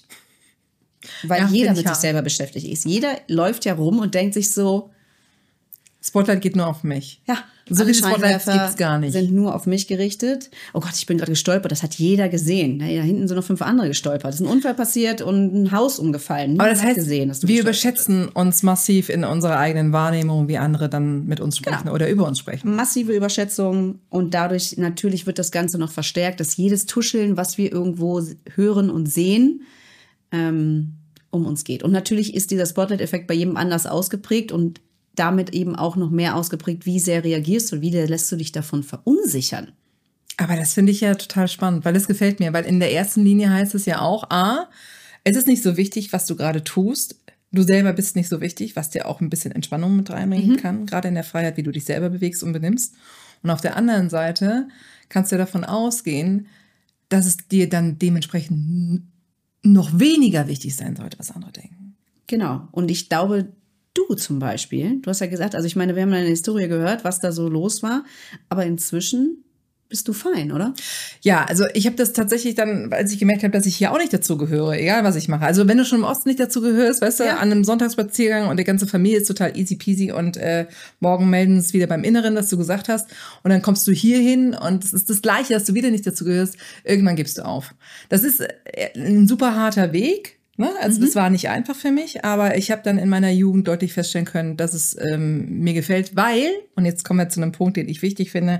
Weil Ja, jeder find ich mit sich hart. selber beschäftigt ist. Jeder läuft ja rum und denkt sich so, Spotlight geht nur auf mich. ja, So alle viele Spotlights Scheinwerfer gibt's gar nicht. sind nur auf mich gerichtet. Oh Gott, ich bin gerade gestolpert. Das hat jeder gesehen. Da hinten sind noch fünf andere gestolpert. Es ist ein Unfall passiert und ein Haus umgefallen. Aber Niemand das hat heißt, gesehen, dass du wir gestolpert überschätzen uns massiv in unserer eigenen Wahrnehmung, wie andere dann mit uns sprechen Genau. oder über uns sprechen. Massive Überschätzung und dadurch natürlich wird das Ganze noch verstärkt, dass jedes Tuscheln, was wir irgendwo hören und sehen, ähm, um uns geht. Und natürlich ist dieser Spotlight-Effekt bei jedem anders ausgeprägt und damit eben auch noch mehr ausgeprägt, wie sehr reagierst du, wie sehr lässt du dich davon verunsichern. Aber das finde ich ja total spannend, weil das gefällt mir. Weil in der ersten Linie heißt es ja auch, A, es ist nicht so wichtig, was du gerade tust. Du selber bist nicht so wichtig, was dir auch ein bisschen Entspannung mit reinbringen kann, gerade in der Freiheit, wie du dich selber bewegst und benimmst. Und auf der anderen Seite kannst du davon ausgehen, dass es dir dann dementsprechend noch weniger wichtig sein sollte, was andere denken. Genau. Und ich glaube, du zum Beispiel, du hast ja gesagt, also ich meine, wir haben deine Historie gehört, was da so los war, aber inzwischen bist du fein, oder? Ja, also ich habe das tatsächlich dann, als ich gemerkt habe, dass ich hier auch nicht dazu gehöre, egal was ich mache. Also wenn du schon im Osten nicht dazu gehörst, weißt du, Ja. an einem Sonntagsspaziergang und die ganze Familie ist total easy peasy und äh, morgen melden es wieder beim Inneren, was du gesagt hast. Und dann kommst du hier hin und es ist das Gleiche, dass du wieder nicht dazu gehörst. Irgendwann gibst du auf. Das ist äh, ein super harter Weg. Ne? Also das war nicht einfach für mich, aber ich habe dann in meiner Jugend deutlich feststellen können, dass es ähm, mir gefällt, weil, und jetzt kommen wir zu einem Punkt, den ich wichtig finde,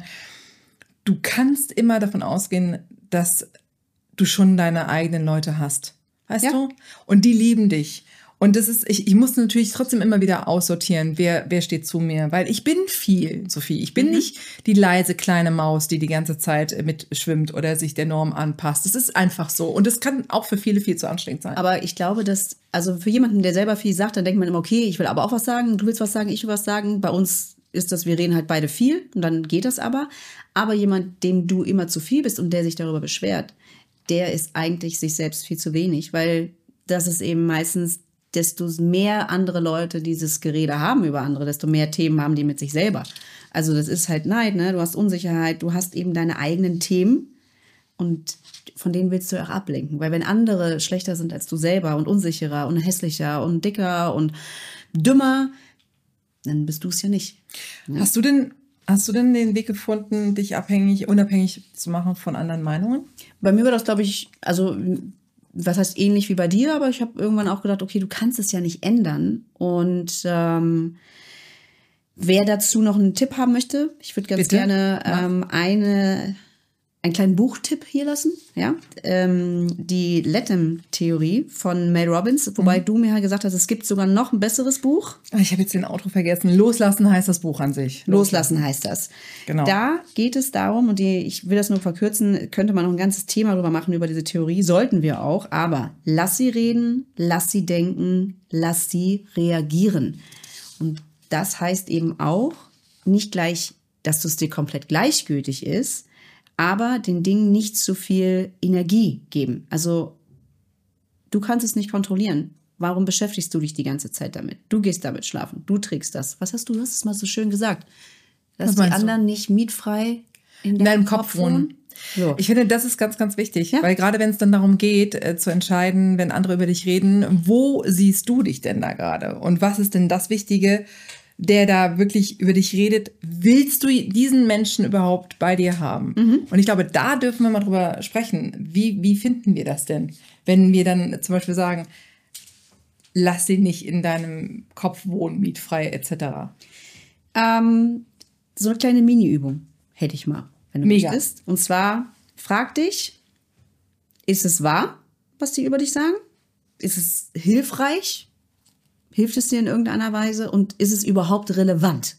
du kannst immer davon ausgehen, dass du schon deine eigenen Leute hast. weißt Ja. du? Und die lieben dich. Und das ist, ich, ich muss natürlich trotzdem immer wieder aussortieren, wer, wer steht zu mir. Weil ich bin viel, Sophie. Ich bin Mhm. nicht die leise kleine Maus, die die ganze Zeit mitschwimmt oder sich der Norm anpasst. Das ist einfach so. Und das kann auch für viele viel zu anstrengend sein. Aber ich glaube, dass, also für jemanden, der selber viel sagt, dann denkt man immer, okay, ich will aber auch was sagen, du willst was sagen, ich will was sagen. Bei uns ist das, wir reden halt beide viel und dann geht das aber. Aber jemand, dem du immer zu viel bist und der sich darüber beschwert, der ist eigentlich sich selbst viel zu wenig, weil das ist eben meistens, desto mehr andere Leute dieses Gerede haben über andere, desto mehr Themen haben die mit sich selber. Also das ist halt Neid, ne? Du hast Unsicherheit, du hast eben deine eigenen Themen und von denen willst du auch ablenken. Weil wenn andere schlechter sind als du selber und unsicherer und hässlicher und dicker und dümmer, dann bist du es ja nicht. Ne? Hast du denn, hast du denn den Weg gefunden, dich abhängig, unabhängig zu machen von anderen Meinungen? Bei mir war das, glaube ich, also was heißt ähnlich wie bei dir, aber ich habe irgendwann auch gedacht, okay, du kannst es ja nicht ändern. Und ähm, wer dazu noch einen Tipp haben möchte, ich würde ganz Bitte? gerne Ja. ähm, eine, einen kleinen Buchtipp hier lassen. Ja? Ähm, die Lethem-Theorie von Mel Robbins, wobei Mhm. du mir halt gesagt hast, es gibt sogar noch ein besseres Buch. Ah, Ich habe jetzt den Autor vergessen. Loslassen heißt das Buch an sich. Loslassen heißt das. Genau. Da geht es darum, und die, ich will das nur verkürzen, könnte man noch ein ganzes Thema drüber machen, über diese Theorie, sollten wir auch, aber lass sie reden, lass sie denken, lass sie reagieren. Und das heißt eben auch, nicht gleich, dass es dir komplett gleichgültig ist, aber den Dingen nicht zu viel Energie geben. Also du kannst es nicht kontrollieren. Warum beschäftigst du dich die ganze Zeit damit? Du gehst damit schlafen, du trägst das. Was hast du, du hast es mal so schön gesagt. Lass Was die meinst du? anderen nicht mietfrei in In deinem deinem Kopf Kopf wohnen. So. Ich finde, das ist ganz, ganz wichtig, Ja. weil gerade wenn es dann darum geht, äh, zu entscheiden, wenn andere über dich reden, wo siehst du dich denn da gerade? Und was ist denn das Wichtige, der da wirklich über dich redet? Willst du diesen Menschen überhaupt bei dir haben? Mhm. Und ich glaube, da dürfen wir mal drüber sprechen. Wie, wie finden wir das denn? Wenn wir dann zum Beispiel sagen, lass sie nicht in deinem Kopf wohnen, mietfrei et cetera. Ähm, so eine kleine Mini-Übung hätte ich mal, wenn du Mega. möchtest. Und zwar, frag dich, ist es wahr, was die über dich sagen? Ist es hilfreich? Hilft es dir in irgendeiner Weise? Und ist es überhaupt relevant?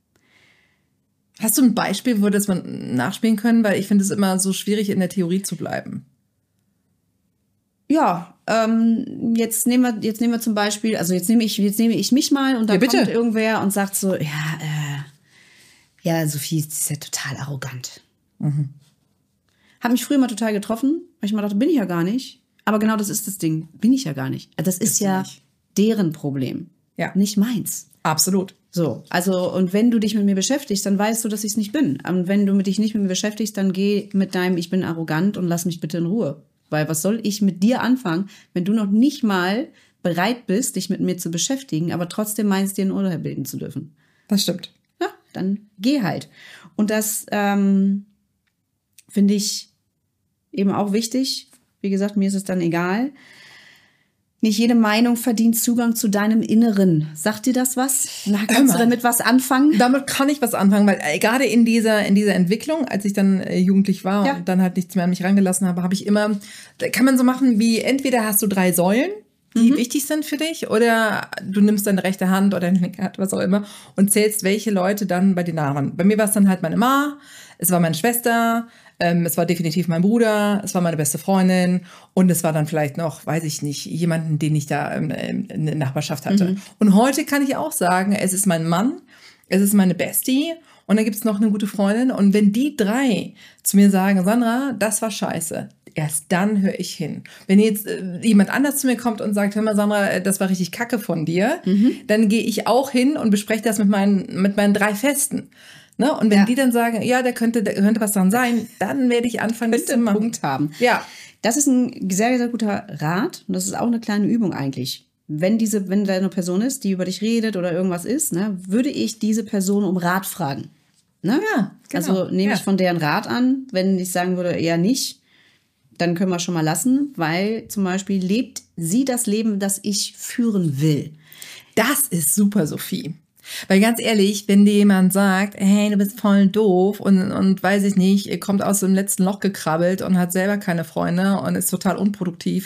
Hast du ein Beispiel, wo das man nachspielen können? Weil ich finde es immer so schwierig, in der Theorie zu bleiben. Ja, ähm, jetzt nehmen wir, jetzt nehmen wir zum Beispiel, also jetzt nehme ich, jetzt nehme ich mich mal und dann Ja, bitte. kommt irgendwer und sagt so, ja, äh, ja, Sophie ist ja total arrogant. Mhm. Hat mich früher mal total getroffen, weil ich mal dachte, bin ich ja gar nicht. Aber genau das ist das Ding, bin ich ja gar nicht. Das ist Bist du ja nicht. deren Problem, Ja. nicht meins. Absolut. So, also und wenn du dich mit mir beschäftigst, dann weißt du, dass ich es nicht bin. Und wenn du dich nicht mit mir beschäftigst, dann geh mit deinem, ich bin arrogant und lass mich bitte in Ruhe. Weil was soll ich mit dir anfangen, wenn du noch nicht mal bereit bist, dich mit mir zu beschäftigen, aber trotzdem meinst, dir ein Urteil bilden zu dürfen? Das stimmt. Ja, dann geh halt. Und das ähm, finde ich eben auch wichtig. Wie gesagt, mir ist es dann egal. Nicht jede Meinung verdient Zugang zu deinem Inneren. Sagt dir das was? Na, kannst Hör du mal. damit was anfangen? Damit kann ich was anfangen, weil äh, gerade in dieser, in dieser Entwicklung, als ich dann äh, jugendlich war Ja. und dann halt nichts mehr an mich rangelassen habe, habe ich immer, da kann man so machen wie, entweder hast du drei Säulen, die wichtig sind für dich, oder du nimmst deine rechte Hand oder deine linke Hand, was auch immer, und zählst, welche Leute dann bei dir nah waren. Bei mir war es dann halt meine Ma, es war meine Schwester, ähm, es war definitiv mein Bruder, es war meine beste Freundin und es war dann vielleicht noch, weiß ich nicht, jemanden, den ich da ähm, in der Nachbarschaft hatte. Und heute kann ich auch sagen, es ist mein Mann, es ist meine Bestie und dann gibt es noch eine gute Freundin. Und wenn die drei zu mir sagen, Sandra, das war scheiße, erst dann höre ich hin. Wenn jetzt äh, jemand anders zu mir kommt und sagt, hör mal Sandra, äh, das war richtig kacke von dir, dann gehe ich auch hin und bespreche das mit meinen, mit meinen drei Festen. Ne? Und wenn Ja. die dann sagen, ja, da könnte, da könnte was dran sein, dann werde ich anfangen, das Könnte zu einen machen. Punkt haben. Ja. Das ist ein sehr, sehr guter Rat und das ist auch eine kleine Übung eigentlich. Wenn diese, wenn da eine Person ist, die über dich redet oder irgendwas ist, ne, würde ich diese Person um Rat fragen. Ne? Ja, genau. Also nehme Ja. ich von deren Rat an. Wenn ich sagen würde, eher nicht, dann können wir schon mal lassen, weil zum Beispiel lebt sie das Leben, das ich führen will. Das ist super, Sophie. Weil ganz ehrlich, wenn dir jemand sagt, hey, du bist voll doof und, und weiß ich nicht, kommt aus dem letzten Loch gekrabbelt und hat selber keine Freunde und ist total unproduktiv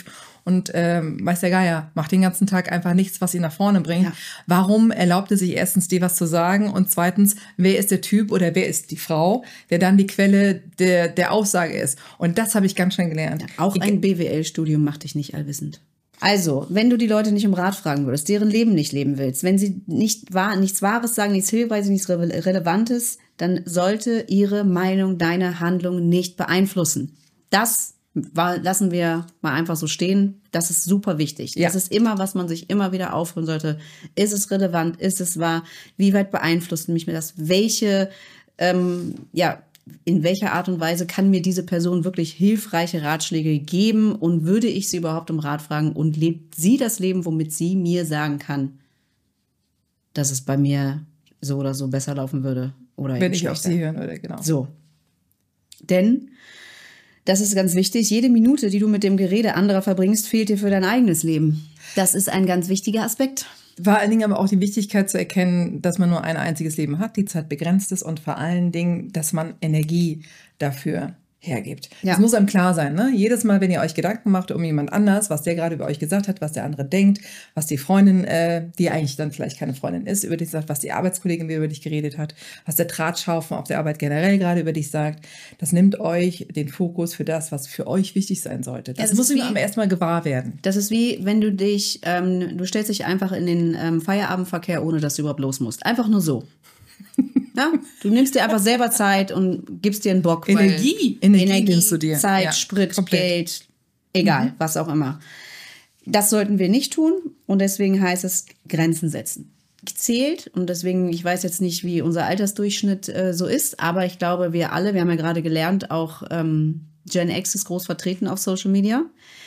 und ähm, weiß der Geier, macht den ganzen Tag einfach nichts, was ihn nach vorne bringt. Ja. Warum erlaubt er sich erstens, dir was zu sagen und zweitens, wer ist der Typ oder wer ist die Frau, der dann die Quelle der, der Aussage ist? Und das habe ich ganz schön gelernt. Ja, auch ein B W L-Studium macht dich nicht allwissend. Also, wenn du die Leute nicht um Rat fragen würdest, deren Leben nicht leben willst, wenn sie nicht wahr, nichts Wahres sagen, nichts Hilfreiches, nichts Re- Relevantes, dann sollte ihre Meinung deine Handlung nicht beeinflussen. Das war, lassen wir mal einfach so stehen. Das ist super wichtig. Ja. Das ist immer, was man sich immer wieder aufhören sollte. Ist es relevant? Ist es wahr? Wie weit beeinflusst mich das? Welche, ähm, ja, in welcher Art und Weise kann mir diese Person wirklich hilfreiche Ratschläge geben und würde ich sie überhaupt um Rat fragen und lebt sie das Leben, womit sie mir sagen kann, dass es bei mir so oder so besser laufen würde oder Wenn eben ich auf schlechter. sie hören würde, genau. So. Denn, das ist ganz wichtig, jede Minute, die du mit dem Gerede anderer verbringst, fehlt dir für dein eigenes Leben. Das ist ein ganz wichtiger Aspekt. Vor allen Dingen aber auch die Wichtigkeit zu erkennen, dass man nur ein einziges Leben hat, die Zeit begrenzt ist und vor allen Dingen, dass man Energie dafür hergibt. Ja. Das muss einem klar sein, ne? Jedes Mal, wenn ihr euch Gedanken macht um jemand anders, was der gerade über euch gesagt hat, was der andere denkt, was die Freundin, äh, die eigentlich dann vielleicht keine Freundin ist, über dich sagt, was die Arbeitskollegin über dich geredet hat, was der Drahtschaufen auf der Arbeit generell gerade über dich sagt, das nimmt euch den Fokus für das, was für euch wichtig sein sollte. Das, Ja, das muss ist man wie- erstmal gewahr werden. Das ist wie, wenn du dich, ähm, du stellst dich einfach in den ähm, Feierabendverkehr, ohne dass du überhaupt los musst. Einfach nur so. Ja? Du nimmst dir einfach selber Zeit und gibst dir einen Bock. weil Energie. Energie Energie, nimmst du dir. Zeit, Ja, Sprit, komplett. Geld, egal, was auch immer. Das sollten wir nicht tun und deswegen heißt es Grenzen setzen. Zählt und deswegen, ich weiß jetzt nicht, wie unser Altersdurchschnitt äh, so ist, aber ich glaube, wir alle, wir haben ja gerade gelernt, auch ähm, Gen X ist groß vertreten auf Social Media.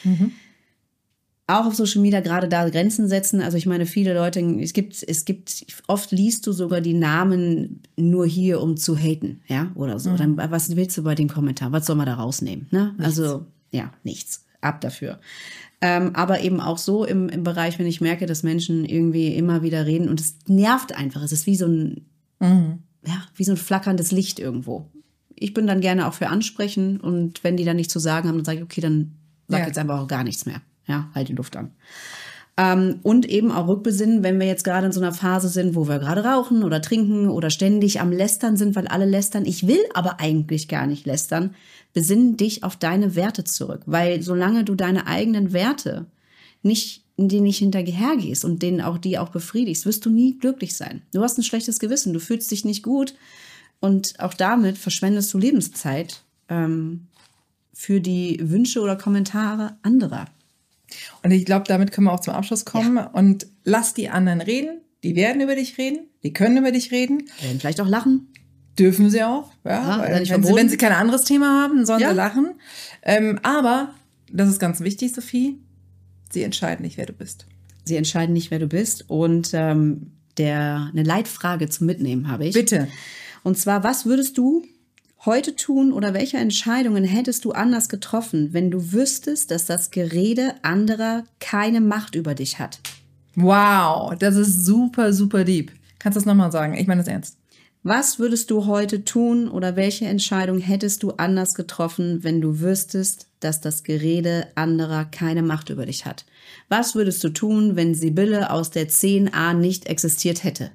Auch auf Social Media gerade da Grenzen setzen. Also ich meine, viele Leute, es gibt, es gibt, oft liest du sogar die Namen nur hier, um zu haten, ja, oder so. Dann, was willst du bei dem Kommentar? Was soll man da rausnehmen? Ne? Also, ja, nichts. Ab dafür. Ähm, aber eben auch so im, im Bereich, wenn ich merke, dass Menschen irgendwie immer wieder reden und es nervt einfach. Es ist wie so ein, ja, wie so ein flackerndes Licht irgendwo. Ich bin dann gerne auch für ansprechen und wenn die dann nichts zu sagen haben, dann sage ich, okay, dann sag Ja. jetzt einfach auch gar nichts mehr. Ja, halt die Luft an. Ähm, und eben auch rückbesinnen, wenn wir jetzt gerade in so einer Phase sind, wo wir gerade rauchen oder trinken oder ständig am Lästern sind, weil alle lästern. Ich will aber eigentlich gar nicht lästern. Besinn dich auf deine Werte zurück. Weil solange du deine eigenen Werte nicht, denen nicht hinterhergehst und denen auch die auch befriedigst, wirst du nie glücklich sein. Du hast ein schlechtes Gewissen, du fühlst dich nicht gut und auch damit verschwendest du Lebenszeit ähm, für die Wünsche oder Kommentare anderer. Und ich glaube, damit können wir auch zum Abschluss kommen. Und lass die anderen reden. Die werden über dich reden. Die können über dich reden. Werden vielleicht auch lachen. Dürfen sie auch. Ja, Ja, weil ist ja nicht wenn, sie, verboten. wenn sie kein anderes Thema haben, sollen Ja. sie lachen. Ähm, aber, das ist ganz wichtig, Sophie, sie entscheiden nicht, wer du bist. Sie entscheiden nicht, wer du bist. Und ähm, der, eine Leitfrage zum Mitnehmen habe ich. Bitte. Und zwar, was würdest du heute tun oder welche Entscheidungen hättest du anders getroffen, wenn du wüsstest, dass das Gerede anderer keine Macht über dich hat? Wow, das ist super, super deep. Kannst du das nochmal sagen? Ich meine das ernst. Was würdest du heute tun oder welche Entscheidung hättest du anders getroffen, wenn du wüsstest, dass das Gerede anderer keine Macht über dich hat? Was würdest du tun, wenn Sibylle aus der zehn a nicht existiert hätte?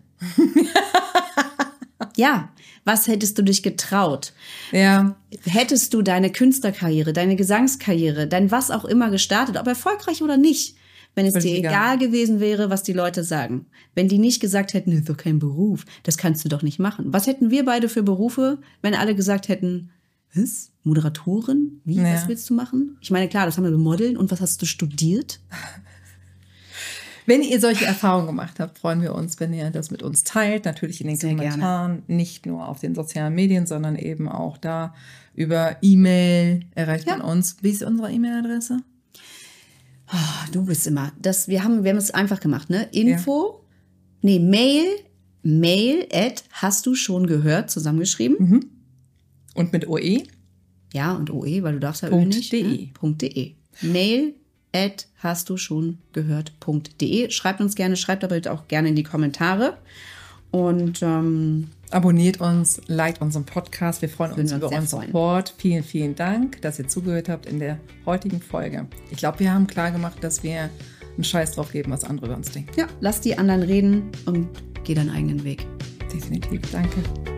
Ja, was hättest du dich getraut? Ja, Hättest du deine Künstlerkarriere, deine Gesangskarriere, dein was auch immer gestartet, ob erfolgreich oder nicht, wenn es Völlig dir egal. egal gewesen wäre, was die Leute sagen. Wenn die nicht gesagt hätten, das ist doch kein Beruf, das kannst du doch nicht machen. Was hätten wir beide für Berufe, wenn alle gesagt hätten, was? Moderatorin? Wie? Ja. Was willst du machen? Ich meine, klar, das haben wir Modeln. Und was hast du studiert? wenn ihr solche Erfahrungen gemacht habt, freuen wir uns, wenn ihr das mit uns teilt. Natürlich in den Sehr Kommentaren, nicht nur auf den sozialen Medien, sondern eben auch da über E-Mail erreicht Ja. man uns. Wie ist unsere E-Mail-Adresse? Ah, du bist immer. Das, wir haben, wir haben es einfach gemacht, ne? Info, nee, Mail, Mail at hast du schon gehört, zusammengeschrieben. Und mit O E? Ja, und O E, weil du darfst ja Ö Punkt nicht. de. Ne? Punkt .de. Mail at hast du schon gehört. Punkt de. Schreibt uns gerne, schreibt aber bitte auch gerne in die Kommentare. Und ähm, abonniert uns, liked unseren Podcast. Wir freuen uns wir über uns sehr euren freuen. Support. Vielen, vielen Dank, dass ihr zugehört habt in der heutigen Folge. Ich glaube, wir haben klar gemacht, dass wir einen Scheiß drauf geben, was andere über uns denken. ja, lass die anderen reden und geh deinen eigenen Weg. Definitiv. Danke.